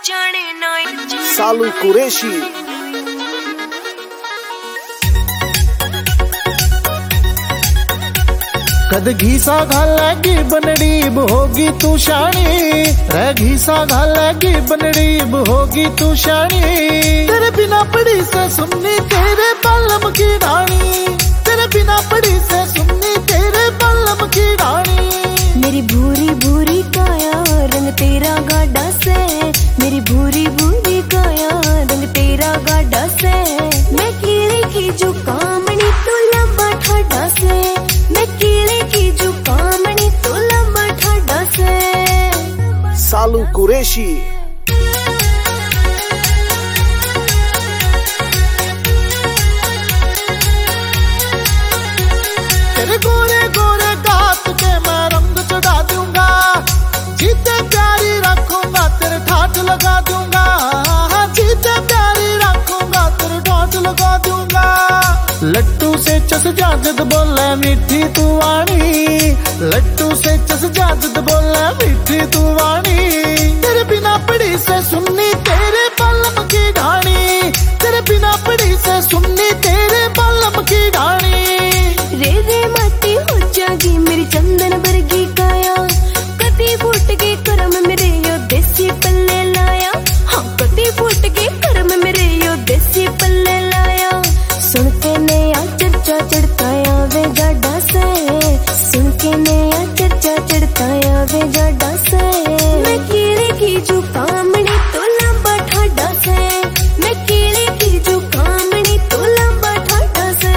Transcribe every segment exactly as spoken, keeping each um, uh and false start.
सालू कुरैशी। कद घीसा घालेगी बनड़ीब होगी तू शानी, रे घीसा घालेगी बनड़ीब होगी तू शानी। तेरे बिना पड़ी से सुननी तेरे बालम की रानी, तेरे बिना पड़ी से सुननी तेरे बालम की रानी। मेरी भूरी भूरी काया रंग तेरा गाढ़ा से, मेरी भूरी भूरी काया रंग तेरा गाढ़ा से। मैं कीड़े की जो कामनी तू लंबा ठाडा से, मैं कीड़े की जो कामनी तू लंबा ठाडा से। सालू कुरैशी। तेरे गोरे गोरे गात के मैं रंग चढ़ा दूंगा, जीते प्यारी रखूंगा तेरे ठाठ लगा दूंगा, जीते प्यारी रखूंगा तेरे ठाठ लगा दूंगा। लट्टू से चस जाजद बोले मीठी तू वाणी, लट्टू से चस जाजद बोले मीठी तू वाणी। तेरे बिना पड़ी से सुननी तेरे बालम की ढाणी, तेरे बिना पड़ी से सुननी तेरे बालम की ढाणी। रे रे माटी हो जागी मेरी चंदन वर्गी काया, कदी फूट के कर्म मेरे यो देसी पल्ले लाया, हाँ कदी फूट के कर्म मेरे यो देसी पल्ले लाया। सुन के नया चर्चा चढ़ताया वे जाडा से, सुन के नया चर्चा चढ़ताया वे जाडा से। मैं कीड़े की जो कामनी तो लंबा ठाडा से, मैं कीड़े की जो कामनी तो लंबा ठाडा से।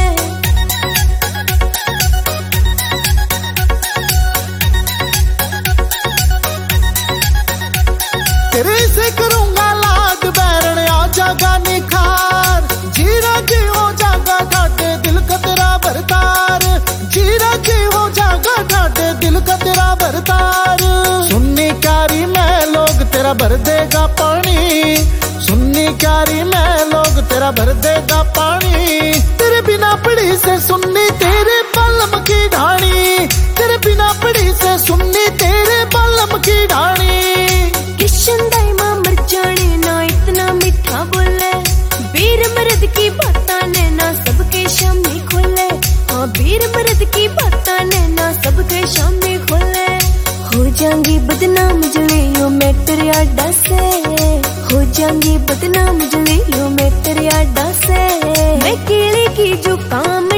तेरे से करूंगा लाड बैरण आ जागा निखार, जीरा जी हो जागा ढाटे दिल का तेरा भरतार, जीरा जी हो जागा ढाटे दिल का तेरा भरतार। सुन्नी क्यारी में लोग तेरा भर देगा पानी, सुन्नी क्यारी में लोग तेरा भर देगा पानी। तेरे बिना पड़ी से सुननी तेरे बालम की ढाणी, तेरे बिना पड़ी से सुननी तेरे बालम की ढाणी। किशन दाइमा मर जाने ना इतना मीठा बोले, वीर मर्द की बातां ने ना सबके शामी खोले, हाँ वीर मर्द की बातां ने ना सबके शामी खोले। हो जाऊंगी बदनाम जले यो मैं तेरे आडा से, हो जाऊंगी बदनाम जले यो मैं तेरे आडा से। मैं कीड़े की जो काम